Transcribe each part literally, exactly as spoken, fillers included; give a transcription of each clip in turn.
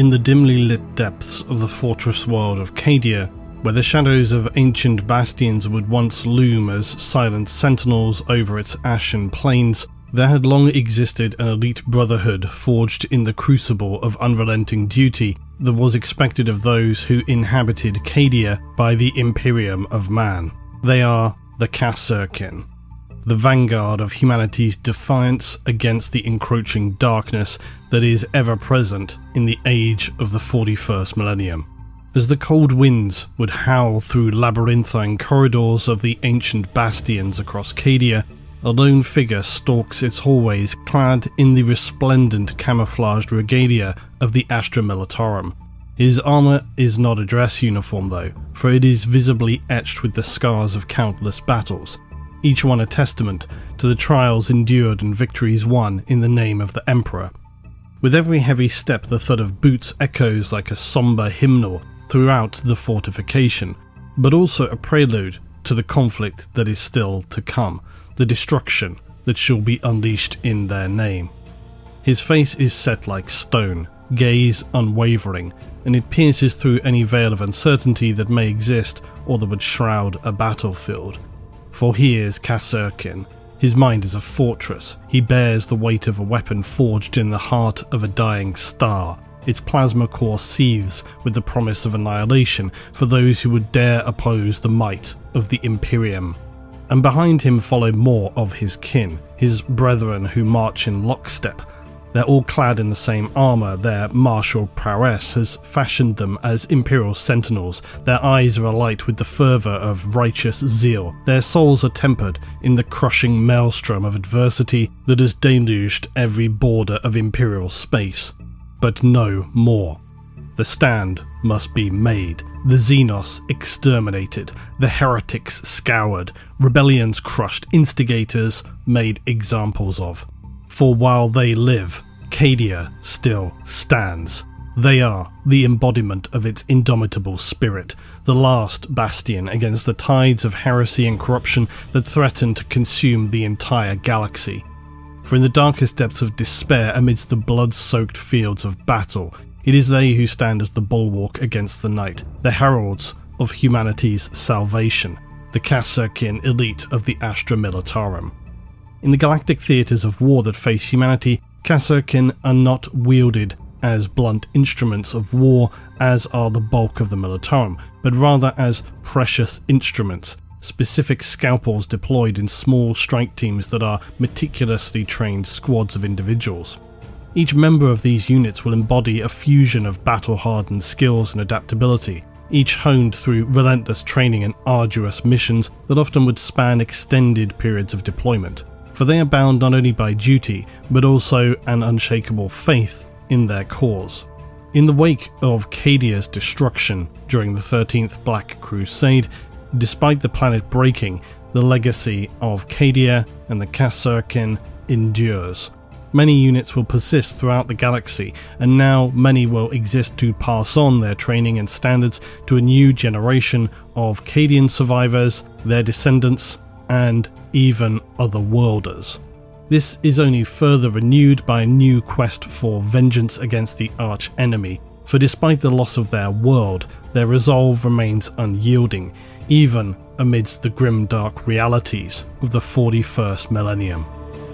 In the dimly lit depths of the fortress world of Cadia, where the shadows of ancient bastions would once loom as silent sentinels over its ashen plains, there had long existed an elite brotherhood forged in the crucible of unrelenting duty that was expected of those who inhabited Cadia by the Imperium of Man. They are the Kasrkin, the vanguard of humanity's defiance against the encroaching darkness that is ever present in the age of the forty-first millennium. As the cold winds would howl through labyrinthine corridors of the ancient bastions across Cadia, a lone figure stalks its hallways clad in the resplendent camouflaged regalia of the Astra Militarum. His armour is not a dress uniform though, for it is visibly etched with the scars of countless battles, each one a testament to the trials endured and victories won in the name of the Emperor. With every heavy step, the thud of boots echoes like a sombre hymnal throughout the fortification, but also a prelude to the conflict that is still to come, the destruction that shall be unleashed in their name. His face is set like stone, gaze unwavering, and it pierces through any veil of uncertainty that may exist or that would shroud a battlefield. For he is Kasrkin. His mind is a fortress. He bears the weight of a weapon forged in the heart of a dying star. Its plasma core seethes with the promise of annihilation for those who would dare oppose the might of the Imperium. And behind him follow more of his kin, his brethren who march in lockstep. They're all clad in the same armour. Their martial prowess has fashioned them as Imperial sentinels. Their eyes are alight with the fervour of righteous zeal. Their souls are tempered in the crushing maelstrom of adversity that has deluged every border of Imperial space. But no more. The stand must be made. The Xenos exterminated, the heretics scoured, rebellions crushed, instigators made examples of. For while they live, Cadia still stands. They are the embodiment of its indomitable spirit, the last bastion against the tides of heresy and corruption that threaten to consume the entire galaxy. For in the darkest depths of despair, amidst the blood-soaked fields of battle, it is they who stand as the bulwark against the night, the heralds of humanity's salvation, the Kasrkin elite of the Astra Militarum. In the galactic theatres of war that face humanity, Kasrkin are not wielded as blunt instruments of war as are the bulk of the Militarum, but rather as precious instruments, specific scalpels deployed in small strike teams that are meticulously trained squads of individuals. Each member of these units will embody a fusion of battle-hardened skills and adaptability, each honed through relentless training and arduous missions that often would span extended periods of deployment. For they are bound not only by duty, but also an unshakable faith in their cause. In the wake of Cadia's destruction during the thirteenth Black Crusade, despite the planet breaking, the legacy of Cadia and the Kasrkin endures. Many units will persist throughout the galaxy, and now many will exist to pass on their training and standards to a new generation of Cadian survivors, their descendants, and even other-worlders. This is only further renewed by a new quest for vengeance against the arch-enemy, for despite the loss of their world, their resolve remains unyielding, even amidst the grim-dark realities of the forty-first millennium.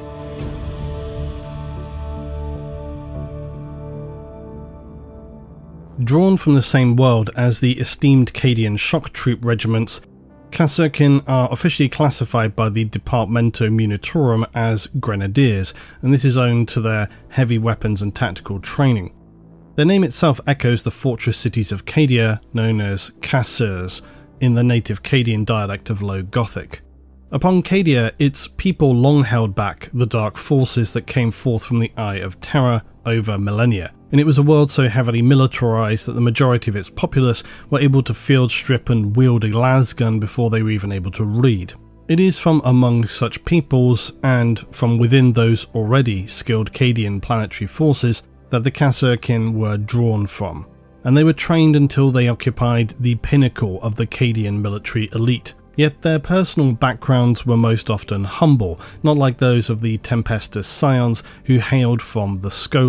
Drawn from the same world as the esteemed Cadian shock troop regiments, Kasrkin are officially classified by the Departamento Munitorum as Grenadiers, and this is owing to their heavy weapons and tactical training. Their name itself echoes the fortress cities of Cadia, known as Kasrs, in the native Cadian dialect of Low Gothic. Upon Cadia, its people long held back the dark forces that came forth from the Eye of Terror over millennia, and it was a world so heavily militarised that the majority of its populace were able to field strip and wield a lasgun before they were even able to read. It is from among such peoples, and from within those already skilled Cadian planetary forces, that the Kasrkin were drawn from, and they were trained until they occupied the pinnacle of the Cadian military elite. Yet their personal backgrounds were most often humble, not like those of the Tempestus Scions who hailed from the Schola.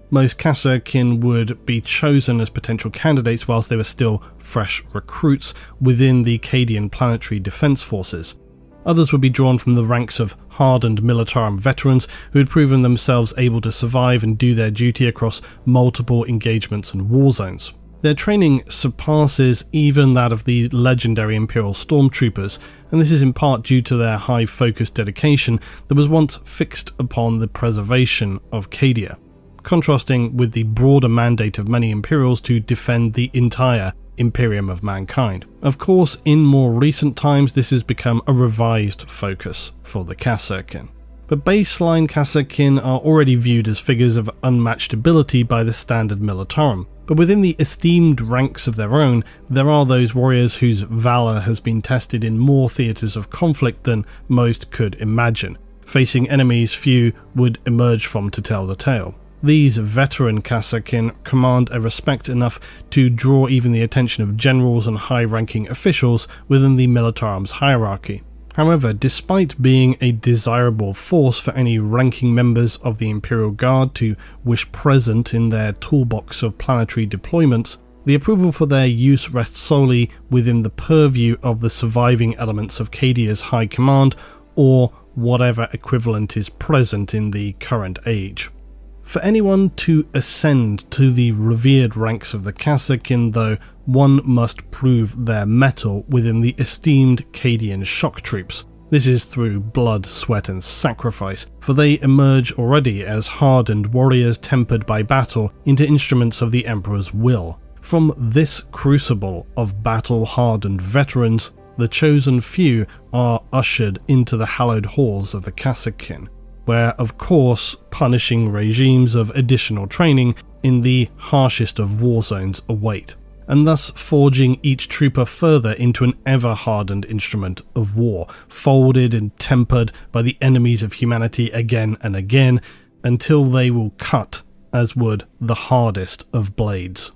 Most Kasserkin would be chosen as potential candidates whilst they were still fresh recruits within the Cadian Planetary Defence Forces. Others would be drawn from the ranks of hardened Militarum veterans who had proven themselves able to survive and do their duty across multiple engagements and war zones. Their training surpasses even that of the legendary Imperial Stormtroopers, and this is in part due to their high-focused dedication that was once fixed upon the preservation of Cadia, contrasting with the broader mandate of many Imperials to defend the entire Imperium of mankind. Of course, in more recent times this has become a revised focus for the Kasserkin. But baseline Kasserkin are already viewed as figures of unmatched ability by the standard Militarum. But within the esteemed ranks of their own, there are those warriors whose valour has been tested in more theatres of conflict than most could imagine, facing enemies few would emerge from to tell the tale. These veteran Kasserkin command a respect enough to draw even the attention of generals and high-ranking officials within the Militarum's hierarchy. However, despite being a desirable force for any ranking members of the Imperial Guard to wish present in their toolbox of planetary deployments, the approval for their use rests solely within the purview of the surviving elements of Cadia's High Command, or whatever equivalent is present in the current age. For anyone to ascend to the revered ranks of the Kasserkin, though, one must prove their mettle within the esteemed Cadian shock troops. This is through blood, sweat and sacrifice, for they emerge already as hardened warriors tempered by battle into instruments of the Emperor's will. From this crucible of battle-hardened veterans, the chosen few are ushered into the hallowed halls of the Kasserkin, where, of course, punishing regimes of additional training in the harshest of war zones await, and thus forging each trooper further into an ever-hardened instrument of war, folded and tempered by the enemies of humanity again and again, until they will cut as would the hardest of blades.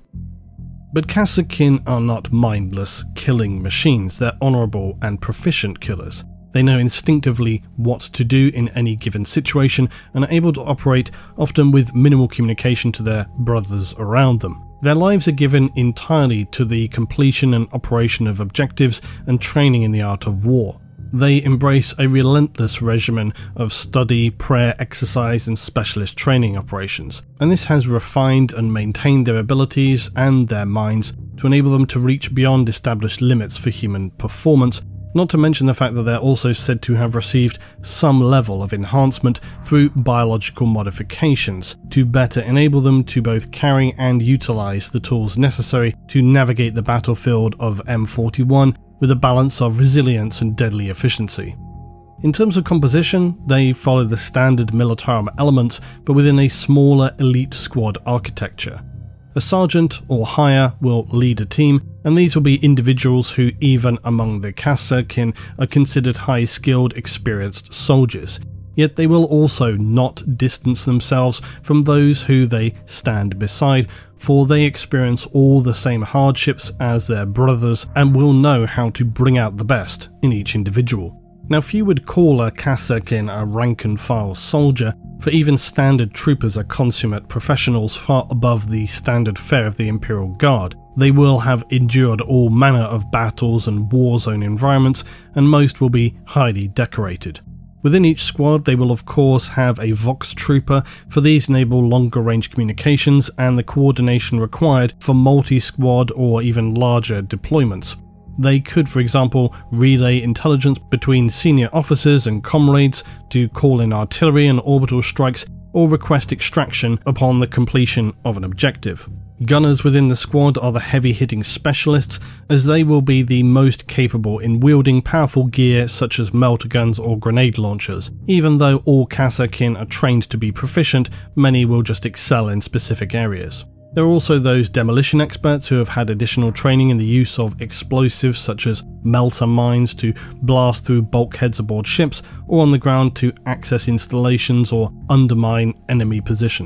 But Kasserkin are not mindless killing machines, they're honourable and proficient killers. They know instinctively what to do in any given situation and are able to operate often with minimal communication to their brothers around them. Their lives are given entirely to the completion and operation of objectives and training in the art of war. They embrace a relentless regimen of study, prayer, exercise and specialist training operations, and this has refined and maintained their abilities and their minds to enable them to reach beyond established limits for human performance, not to mention the fact that they're also said to have received some level of enhancement through biological modifications to better enable them to both carry and utilise the tools necessary to navigate the battlefield of M forty-one with a balance of resilience and deadly efficiency. In terms of composition, they follow the standard Militarum elements, but within a smaller elite squad architecture. A sergeant or higher will lead a team, and these will be individuals who, even among the Kasserkin, are considered high-skilled, experienced soldiers. Yet they will also not distance themselves from those who they stand beside, for they experience all the same hardships as their brothers and will know how to bring out the best in each individual. Now, few would call a Kasserkin a rank-and-file soldier, for even standard troopers are consummate professionals far above the standard fare of the Imperial Guard. They will have endured all manner of battles and war zone environments, and most will be highly decorated. Within each squad they will of course have a Vox Trooper, for these enable longer range communications and the coordination required for multi-squad or even larger deployments. They could, for example, relay intelligence between senior officers and comrades to call in artillery and orbital strikes, or request extraction upon the completion of an objective. Gunners within the squad are the heavy-hitting specialists, as they will be the most capable in wielding powerful gear such as melter guns or grenade launchers. Even though all Kasserkin are trained to be proficient, many will just excel in specific areas. There are also those demolition experts who have had additional training in the use of explosives such as melter mines to blast through bulkheads aboard ships, or on the ground to access installations or undermine enemy positions.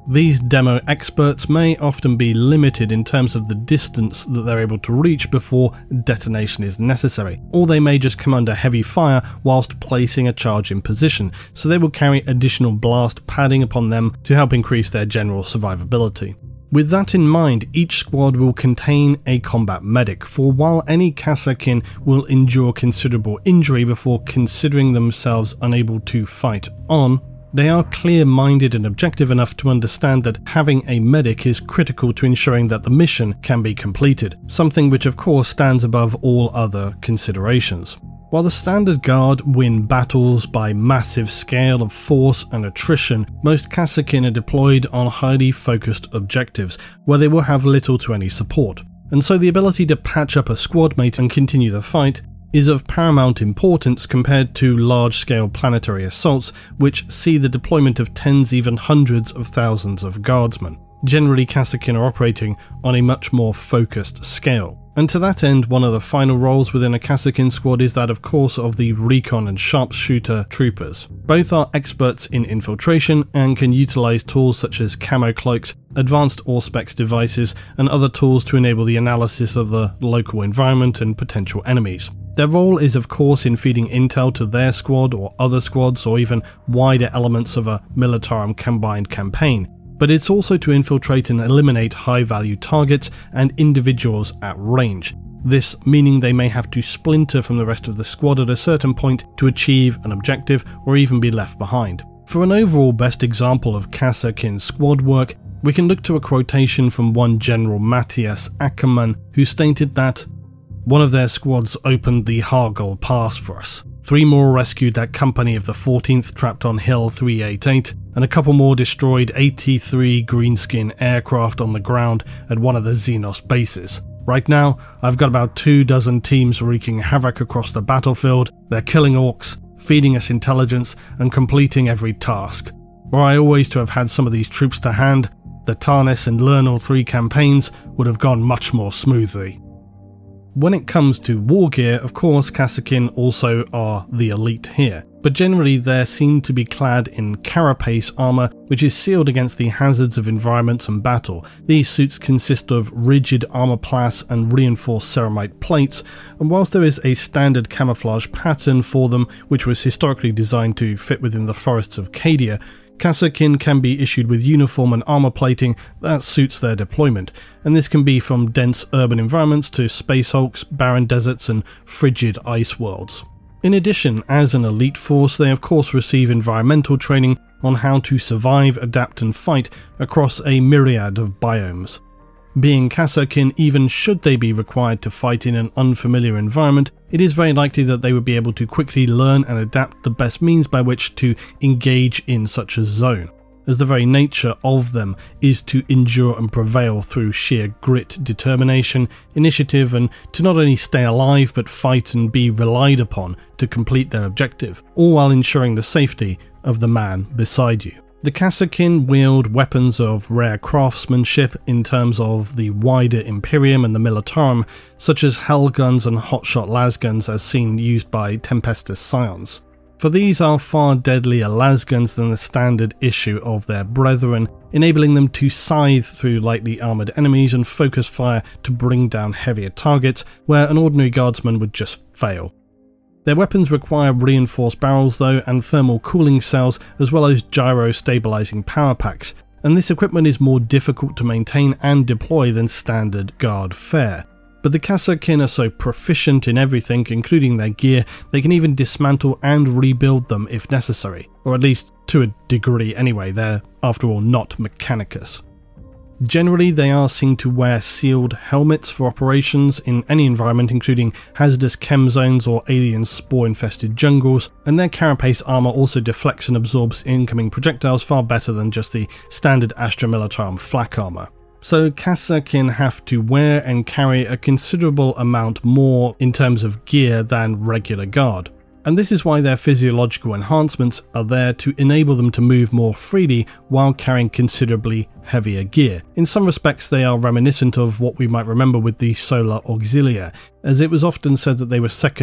These demo experts may often be limited in terms of the distance that they're able to reach before detonation is necessary, or they may just come under heavy fire whilst placing a charge in position, so they will carry additional blast padding upon them to help increase their general survivability. With that in mind, each squad will contain a combat medic, for while any Kasrkin will endure considerable injury before considering themselves unable to fight on, they are clear-minded and objective enough to understand that having a medic is critical to ensuring that the mission can be completed, something which of course stands above all other considerations. While the standard guard win battles by massive scale of force and attrition, most Kasrkin are deployed on highly focused objectives, where they will have little to any support, and so the ability to patch up a squad mate and continue the fight is of paramount importance compared to large-scale planetary assaults, which see the deployment of tens, even hundreds of thousands of guardsmen. Generally, Kasrkin are operating on a much more focused scale. And to that end, one of the final roles within a Kasrkin squad is that, of course, of the recon and sharpshooter troopers. Both are experts in infiltration and can utilize tools such as camo cloaks, advanced Auspex devices, and other tools to enable the analysis of the local environment and potential enemies. Their role is, of course, in feeding intel to their squad or other squads or even wider elements of a Militarum combined campaign, but it's also to infiltrate and eliminate high-value targets and individuals at range. This meaning they may have to splinter from the rest of the squad at a certain point to achieve an objective or even be left behind. For an overall best example of Kasrkin squad work, we can look to a quotation from one General Matthias Ackermann, who stated that one of their squads opened the Hargel Pass for us. Three more rescued that company of the fourteenth trapped on Hill three eighty-eight, and a couple more destroyed eighty-three Greenskin aircraft on the ground at one of the Xenos bases. Right now, I've got about two dozen teams wreaking havoc across the battlefield. They're killing orcs, feeding us intelligence, and completing every task. Were I always to have had some of these troops to hand, the Tarnis and Lernal three campaigns would have gone much more smoothly. When it comes to war gear, of course, Kasrkin also are the elite here, but generally they're seen to be clad in carapace armour, which is sealed against the hazards of environments and battle. These suits consist of rigid armourplasts and reinforced ceramite plates, and whilst there is a standard camouflage pattern for them, which was historically designed to fit within the forests of Cadia, Kasrkin can be issued with uniform and armour plating that suits their deployment, and this can be from dense urban environments to space hulks, barren deserts and frigid ice worlds. In addition, as an elite force, they of course receive environmental training on how to survive, adapt and fight across a myriad of biomes. Being Kasrkin, even should they be required to fight in an unfamiliar environment, it is very likely that they would be able to quickly learn and adapt the best means by which to engage in such a zone, as the very nature of them is to endure and prevail through sheer grit, determination, initiative, and to not only stay alive but fight and be relied upon to complete their objective, all while ensuring the safety of the man beside you. The Kasrkin wield weapons of rare craftsmanship in terms of the wider Imperium and the Militarum, such as Hellguns and hotshot lasguns as seen used by Tempestus Scions. For these are far deadlier lasguns than the standard issue of their brethren, enabling them to scythe through lightly armoured enemies and focus fire to bring down heavier targets where an ordinary guardsman would just fail. Their weapons require reinforced barrels though, and thermal cooling cells, as well as gyro-stabilizing power packs, and this equipment is more difficult to maintain and deploy than standard guard fare. But the Kasrkin are so proficient in everything, including their gear, they can even dismantle and rebuild them if necessary, or at least to a degree anyway. They're, after all, not Mechanicus. Generally, they are seen to wear sealed helmets for operations in any environment, including hazardous chem zones or alien spore-infested jungles, and their carapace armour also deflects and absorbs incoming projectiles far better than just the standard Astra Militarum flak armour. So Kasrkin have to wear and carry a considerable amount more in terms of gear than regular guard. And this is why their physiological enhancements are there to enable them to move more freely while carrying considerably heavier gear. In some respects they are reminiscent of what we might remember with the Solar Auxilia, as it was often said that they were second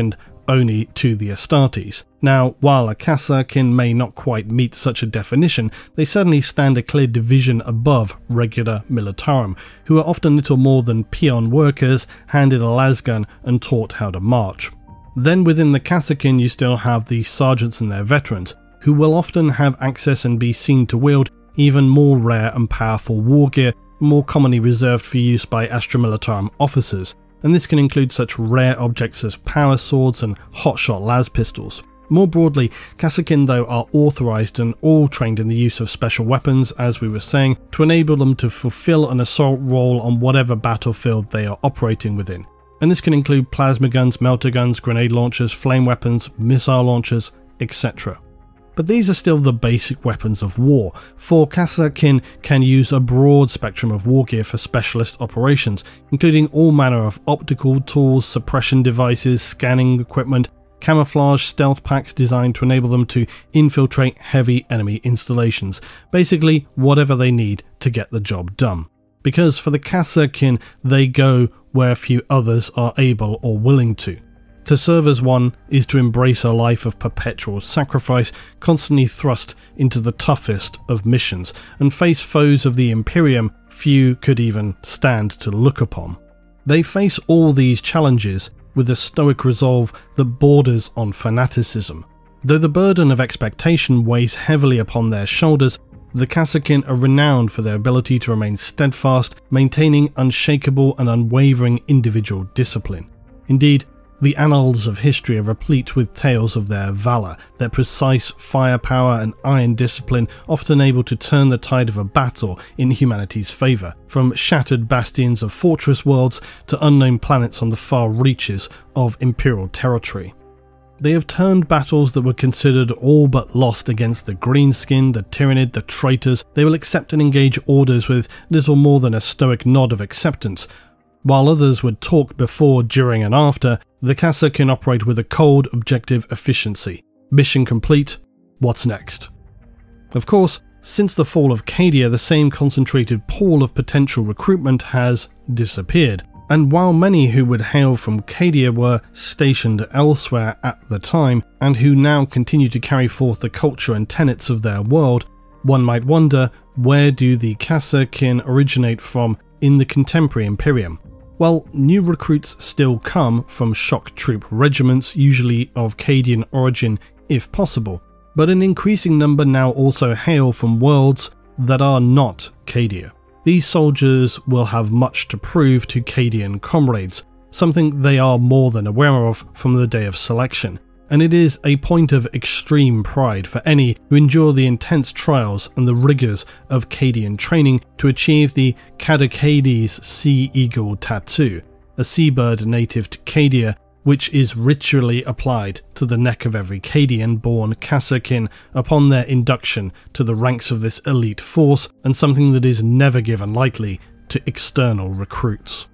only to the Astartes. Now, while a Kasrkin may not quite meet such a definition, they certainly stand a clear division above regular militarum, who are often little more than peon workers, handed a lasgun and taught how to march. Then within the Kasrkin you still have the sergeants and their veterans, who will often have access and be seen to wield even more rare and powerful war gear, more commonly reserved for use by Astra Militarum officers, and this can include such rare objects as power swords and hotshot las pistols. More broadly, Kasrkin though are authorised and all trained in the use of special weapons, as we were saying, to enable them to fulfil an assault role on whatever battlefield they are operating within. And this can include plasma guns, melter guns, grenade launchers, flame weapons, missile launchers, et cetera. But these are still the basic weapons of war, for Kasrkin can use a broad spectrum of war gear for specialist operations, including all manner of optical tools, suppression devices, scanning equipment, camouflage stealth packs designed to enable them to infiltrate heavy enemy installations, basically whatever they need to get the job done. Because for the Kasrkin, they go where few others are able or willing to. To serve as one is to embrace a life of perpetual sacrifice, constantly thrust into the toughest of missions, and face foes of the Imperium few could even stand to look upon. They face all these challenges with a stoic resolve that borders on fanaticism. Though the burden of expectation weighs heavily upon their shoulders, the Kasrkin are renowned for their ability to remain steadfast, maintaining unshakable and unwavering individual discipline. Indeed, the annals of history are replete with tales of their valour, their precise firepower and iron discipline, often able to turn the tide of a battle in humanity's favour, from shattered bastions of fortress worlds to unknown planets on the far reaches of Imperial territory. They have turned battles that were considered all but lost against the Greenskin, the Tyranid, the traitors. They will accept and engage orders with little more than a stoic nod of acceptance. While others would talk before, during and after, the Kasrkin operate with a cold, objective efficiency. Mission complete, what's next? Of course, since the fall of Cadia, the same concentrated pool of potential recruitment has disappeared. And while many who would hail from Cadia were stationed elsewhere at the time, and who now continue to carry forth the culture and tenets of their world, one might wonder, where do the Kasrkin originate from in the contemporary Imperium? Well, new recruits still come from shock troop regiments, usually of Cadian origin if possible, but an increasing number now also hail from worlds that are not Cadia. These soldiers will have much to prove to Cadian comrades, something they are more than aware of from the day of selection, and it is a point of extreme pride for any who endure the intense trials and the rigours of Cadian training to achieve the Caducades Sea Eagle Tattoo, a seabird native to Cadia, which is ritually applied to the neck of every Cadian-born Kasrkin upon their induction to the ranks of this elite force, and something that is never given lightly to external recruits.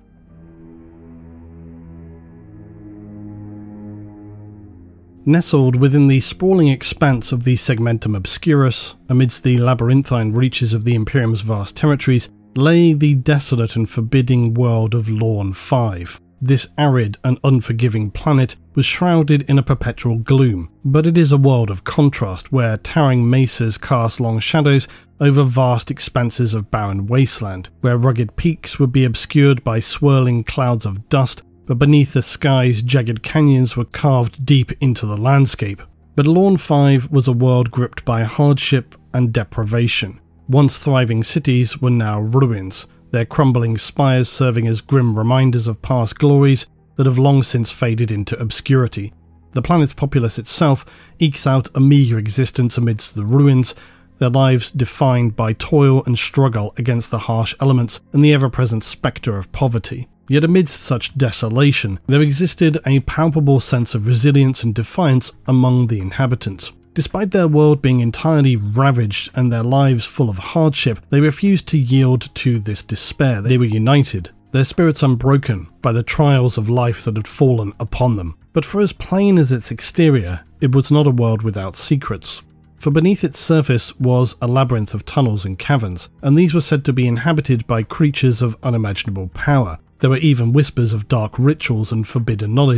Nestled within the sprawling expanse of the Segmentum Obscurus, amidst the labyrinthine reaches of the Imperium's vast territories, lay the desolate and forbidding world of Lorn five. This arid and unforgiving planet was shrouded in a perpetual gloom, but it is a world of contrast where towering mesas cast long shadows over vast expanses of barren wasteland, where rugged peaks would be obscured by swirling clouds of dust, but beneath the skies jagged canyons were carved deep into the landscape. But Lorn five was a world gripped by hardship and deprivation. Once thriving cities were now ruins, their crumbling spires serving as grim reminders of past glories that have long since faded into obscurity. The planet's populace itself ekes out a meagre existence amidst the ruins, their lives defined by toil and struggle against the harsh elements and the ever-present spectre of poverty. Yet amidst such desolation, there existed a palpable sense of resilience and defiance among the inhabitants. Despite their world being entirely ravaged and their lives full of hardship, they refused to yield to this despair. They were united, their spirits unbroken by the trials of life that had fallen upon them. But for as plain as its exterior, it was not a world without secrets. For beneath its surface was a labyrinth of tunnels and caverns, and these were said to be inhabited by creatures of unimaginable power. There were even whispers of dark rituals and forbidden knowledge,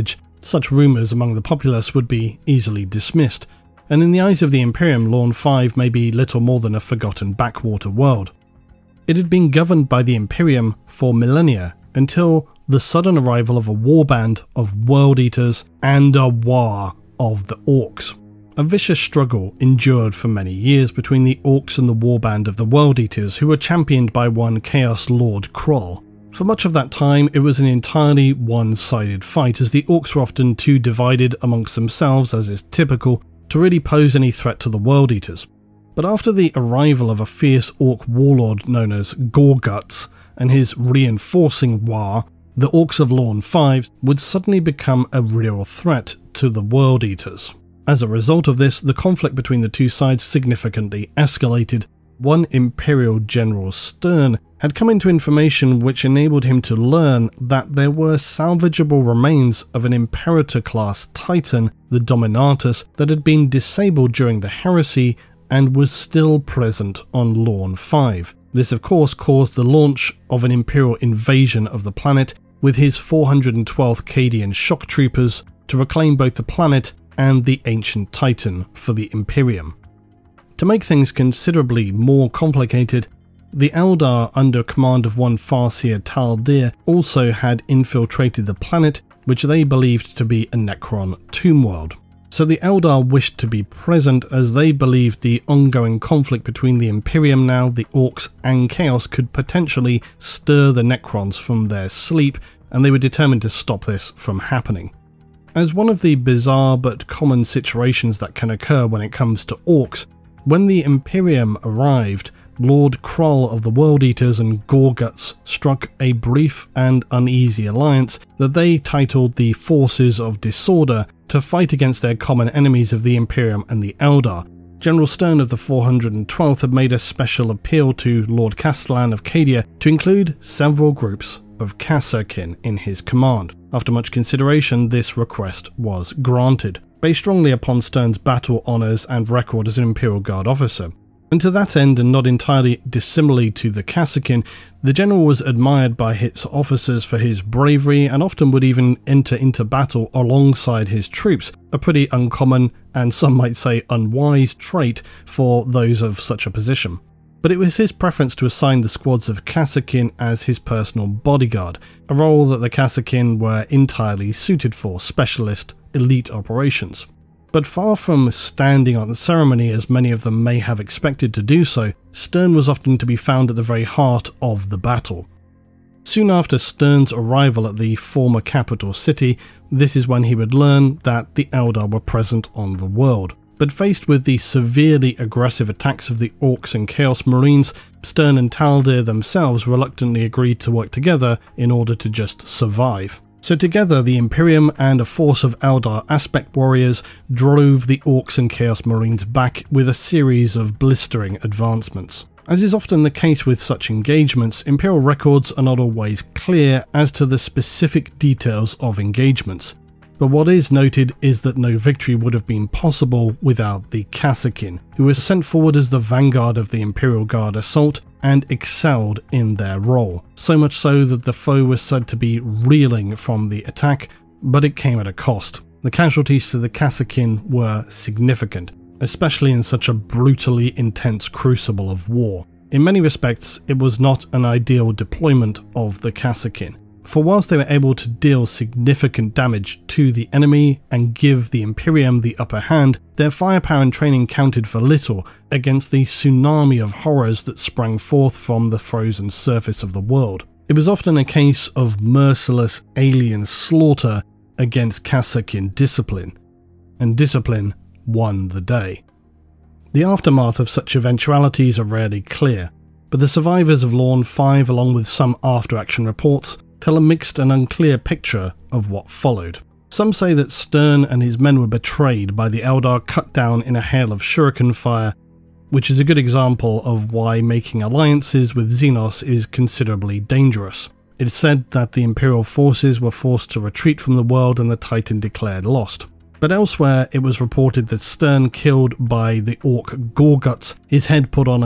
Such rumours among the populace would be easily dismissed, and in the eyes of the Imperium, Lorn five may be little more than a forgotten backwater world. It had been governed by the Imperium for millennia, until the sudden arrival of a warband of World Eaters and a war of the Orcs. A vicious struggle endured for many years between the Orcs and the warband of the World Eaters, who were championed by one Chaos Lord Krull. For much of that time, it was an entirely one-sided fight, as the Orcs were often too divided amongst themselves, as is typical, to really pose any threat to the World Eaters. But after the arrival of a fierce Orc warlord known as Gorguts and his reinforcing war, the Orcs of Lorn five would suddenly become a real threat to the World Eaters. As a result of this, the conflict between the two sides significantly escalated. One Imperial General Stern had come into information which enabled him to learn that there were salvageable remains of an Imperator-class Titan, the Dominatus, that had been disabled during the Heresy and was still present on Lorn five. This of course caused the launch of an Imperial invasion of the planet with his four hundred twelfth Cadian shock troopers to reclaim both the planet and the ancient Titan for the Imperium. To make things considerably more complicated, the Eldar under command of one Farseer Taldir also had infiltrated the planet, which they believed to be a Necron tomb world. So the Eldar wished to be present, as they believed the ongoing conflict between the Imperium now, the Orcs and Chaos could potentially stir the Necrons from their sleep, and they were determined to stop this from happening. As one of the bizarre but common situations that can occur when it comes to Orcs, when the Imperium arrived, Lord Krull of the World Eaters and Gorguts struck a brief and uneasy alliance that they titled the Forces of Disorder to fight against their common enemies of the Imperium and the Eldar. General Stern of the four hundred twelfth had made a special appeal to Lord Castellan of Cadia to include several groups of Kasrkin in his command. After much consideration, this request was granted, based strongly upon Stern's battle honours and record as an Imperial Guard officer. And to that end, and not entirely dissimilarly to the Kasrkin, the general was admired by his officers for his bravery and often would even enter into battle alongside his troops, a pretty uncommon and some might say unwise trait for those of such a position. But it was his preference to assign the squads of Kasrkin as his personal bodyguard, a role that the Kasrkin were entirely suited for, specialist elite operations. But far from standing on the ceremony as many of them may have expected to do so, Stern was often to be found at the very heart of the battle. Soon after Stern's arrival at the former capital city, this is when he would learn that the Eldar were present on the world. But faced with the severely aggressive attacks of the Orcs and Chaos Marines, Stern and Taldir themselves reluctantly agreed to work together in order to just survive. So together, the Imperium and a force of Eldar aspect warriors drove the Orcs and Chaos Marines back with a series of blistering advancements. As is often the case with such engagements, Imperial records are not always clear as to the specific details of engagements. But what is noted is that no victory would have been possible without the Kasrkin, who were sent forward as the vanguard of the Imperial Guard assault and excelled in their role, so much so that the foe was said to be reeling from the attack, but it came at a cost. The casualties to the Kasrkin were significant, especially in such a brutally intense crucible of war. In many respects, it was not an ideal deployment of the Kasrkin, for whilst they were able to deal significant damage to the enemy and give the Imperium the upper hand, their firepower and training counted for little against the tsunami of horrors that sprang forth from the frozen surface of the world. It was often a case of merciless alien slaughter against Kasrkin discipline, and discipline won the day. The aftermath of such eventualities are rarely clear, but the survivors of Lorn five, along with some after-action reports, tell a mixed and unclear picture of what followed. Some say that Stern and his men were betrayed by the Eldar, cut down in a hail of shuriken fire, which is a good example of why making alliances with Xenos is considerably dangerous. It is said that the Imperial forces were forced to retreat from the world and the Titan declared lost. But elsewhere it was reported that Stern killed by the Orc Gorguts, his head put on a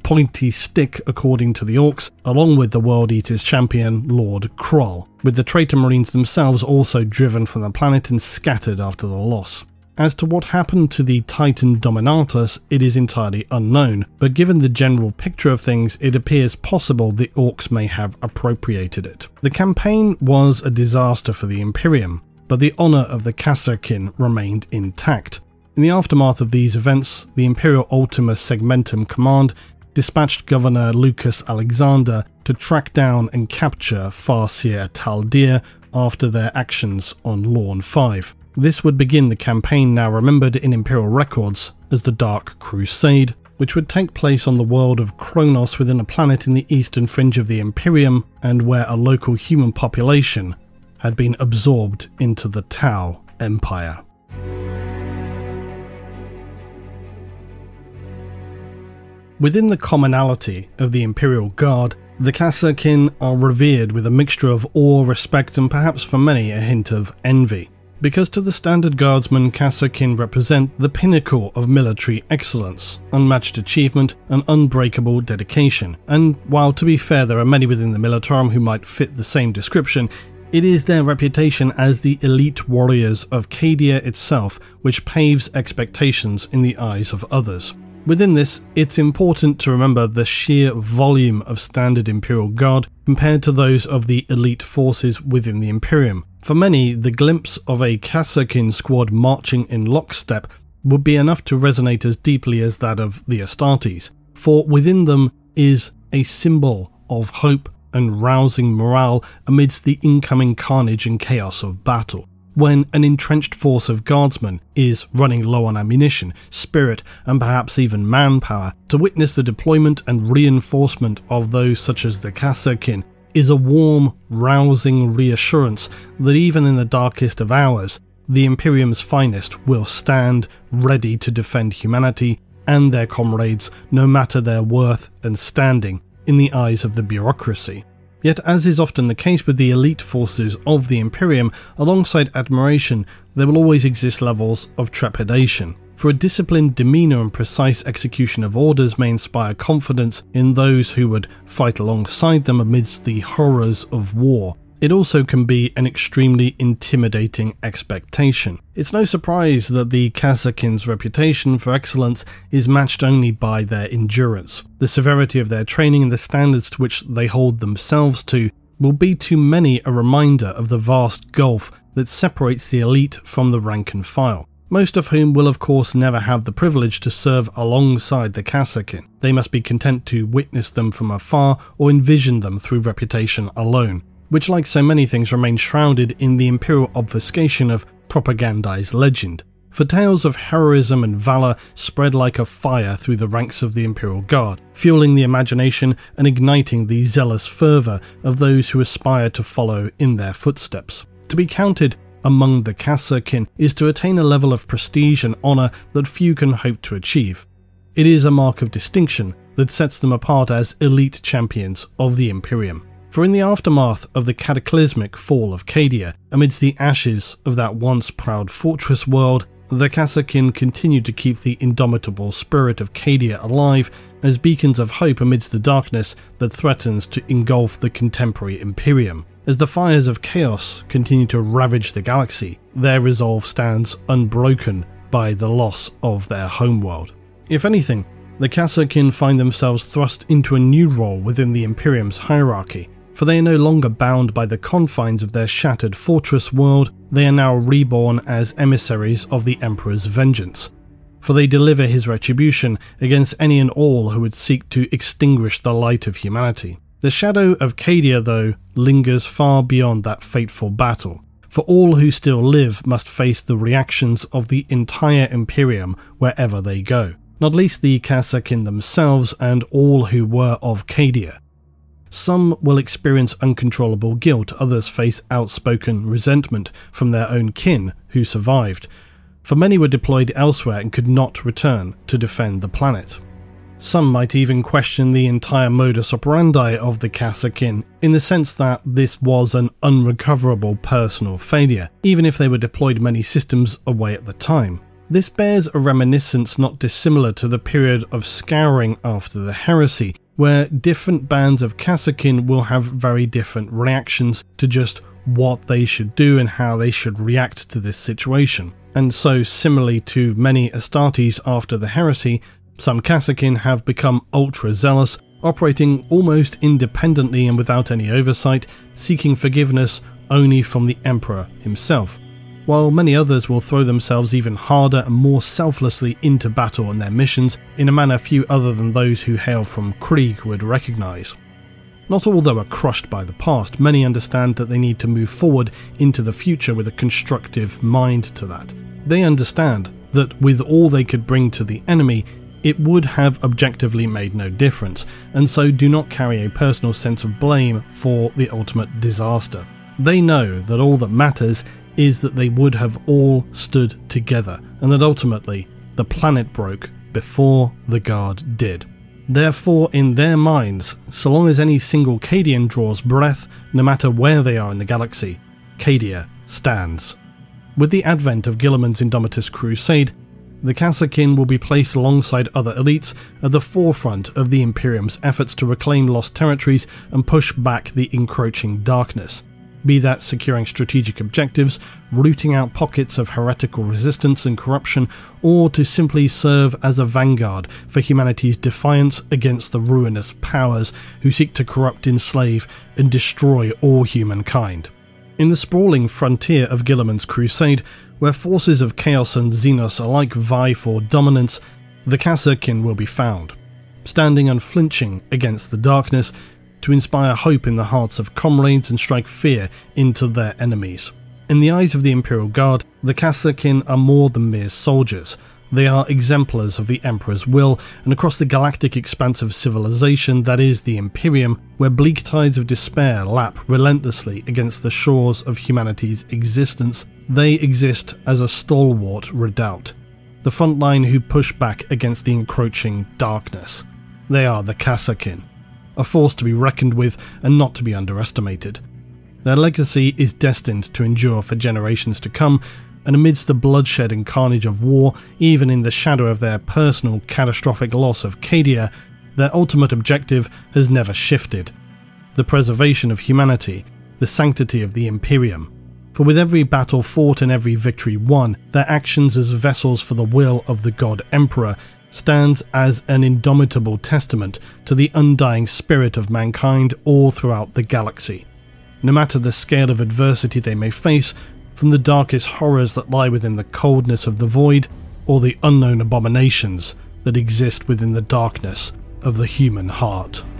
pointy stick according to the Orcs, along with the World Eaters champion Lord Kroll, with the traitor marines themselves also driven from the planet and scattered after the loss. As to what happened to the Titan Dominatus, it is entirely unknown, but given the general picture of things, it appears possible the Orcs may have appropriated it. The campaign was a disaster for the Imperium, but the honour of the Kasrkin remained intact. In the aftermath of these events, the Imperial Ultima Segmentum Command dispatched Governor Lucas Alexander to track down and capture Farseer Taldir after their actions on Lorn five. This would begin the campaign now remembered in Imperial records as the Dark Crusade, which would take place on the world of Kronos within a planet in the eastern fringe of the Imperium, and where a local human population had been absorbed into the Tau Empire. Within the commonality of the Imperial Guard, the Kasrkin are revered with a mixture of awe, respect, and perhaps for many a hint of envy. Because to the standard guardsman, Kasrkin represent the pinnacle of military excellence, unmatched achievement, and unbreakable dedication. And while to be fair there are many within the Militarum who might fit the same description, it is their reputation as the elite warriors of Cadia itself which paves expectations in the eyes of others. Within this, it's important to remember the sheer volume of standard Imperial Guard compared to those of the elite forces within the Imperium. For many, the glimpse of a Kasrkin squad marching in lockstep would be enough to resonate as deeply as that of the Astartes, for within them is a symbol of hope and rousing morale amidst the incoming carnage and chaos of battle. When an entrenched force of guardsmen is running low on ammunition, spirit, and perhaps even manpower, to witness the deployment and reinforcement of those such as the Kasrkin is a warm, rousing reassurance that even in the darkest of hours, the Imperium's finest will stand ready to defend humanity and their comrades, no matter their worth and standing in the eyes of the bureaucracy. Yet, as is often the case with the elite forces of the Imperium, alongside admiration, there will always exist levels of trepidation. For a disciplined demeanour and precise execution of orders may inspire confidence in those who would fight alongside them amidst the horrors of war, it also can be an extremely intimidating expectation. It's no surprise that the Kasrkin's reputation for excellence is matched only by their endurance. The severity of their training and the standards to which they hold themselves to will be to many a reminder of the vast gulf that separates the elite from the rank and file, most of whom will of course never have the privilege to serve alongside the Kasrkin. They must be content to witness them from afar or envision them through reputation alone, which like so many things remains shrouded in the imperial obfuscation of propagandized legend. For tales of heroism and valour spread like a fire through the ranks of the Imperial Guard, fueling the imagination and igniting the zealous fervour of those who aspire to follow in their footsteps. To be counted among the Kasrkin is to attain a level of prestige and honour that few can hope to achieve. It is a mark of distinction that sets them apart as elite champions of the Imperium. For in the aftermath of the cataclysmic fall of Cadia, amidst the ashes of that once proud fortress world, the Kasrkin continued to keep the indomitable spirit of Cadia alive as beacons of hope amidst the darkness that threatens to engulf the contemporary Imperium. As the fires of chaos continue to ravage the galaxy, their resolve stands unbroken by the loss of their homeworld. If anything, the Kasrkin find themselves thrust into a new role within the Imperium's hierarchy, for they are no longer bound by the confines of their shattered fortress world. They are now reborn as emissaries of the Emperor's vengeance, for they deliver his retribution against any and all who would seek to extinguish the light of humanity. The shadow of Cadia, though, lingers far beyond that fateful battle, for all who still live must face the reactions of the entire Imperium wherever they go, not least the Kasrkin themselves and all who were of Cadia. Some will experience uncontrollable guilt, others face outspoken resentment from their own kin who survived, for many were deployed elsewhere and could not return to defend the planet. Some might even question the entire modus operandi of the Kasrkin, in the sense that this was an unrecoverable personal failure, even if they were deployed many systems away at the time. This bears a reminiscence not dissimilar to the period of scouring after the heresy, where different bands of Kasrkin will have very different reactions to just what they should do and how they should react to this situation. And so, similarly to many Astartes after the heresy, some Kasrkin have become ultra-zealous, operating almost independently and without any oversight, seeking forgiveness only from the Emperor himself, while many others will throw themselves even harder and more selflessly into battle and their missions in a manner few other than those who hail from Krieg would recognise. Not all, though, are crushed by the past. Many understand that they need to move forward into the future with a constructive mind to that. They understand that with all they could bring to the enemy, it would have objectively made no difference, and so do not carry a personal sense of blame for the ultimate disaster. They know that all that matters is that they would have all stood together, and that ultimately the planet broke before the Guard did. Therefore, in their minds, so long as any single Cadian draws breath, no matter where they are in the galaxy, Cadia stands. With the advent of Guilliman's Indomitus Crusade, the Kasrkin will be placed alongside other elites at the forefront of the Imperium's efforts to reclaim lost territories and push back the encroaching darkness, be that securing strategic objectives, rooting out pockets of heretical resistance and corruption, or to simply serve as a vanguard for humanity's defiance against the ruinous powers who seek to corrupt, enslave, and destroy all humankind. In the sprawling frontier of Guilliman's Crusade, where forces of Chaos and Xenos alike vie for dominance, the Kasrkin will be found, standing unflinching against the darkness to inspire hope in the hearts of comrades and strike fear into their enemies. In the eyes of the Imperial Guard, the Kasrkin are more than mere soldiers. They are exemplars of the Emperor's will, and across the galactic expanse of civilization that is the Imperium, where bleak tides of despair lap relentlessly against the shores of humanity's existence, they exist as a stalwart redoubt, the front line who push back against the encroaching darkness. They are the Kasrkin, a force to be reckoned with and not to be underestimated. Their legacy is destined to endure for generations to come, and amidst the bloodshed and carnage of war, even in the shadow of their personal catastrophic loss of Cadia, their ultimate objective has never shifted: the preservation of humanity, the sanctity of the Imperium. For with every battle fought and every victory won, their actions as vessels for the will of the God Emperor stands as an indomitable testament to the undying spirit of mankind all throughout the galaxy. No matter the scale of adversity they may face, from the darkest horrors that lie within the coldness of the void, or the unknown abominations that exist within the darkness of the human heart.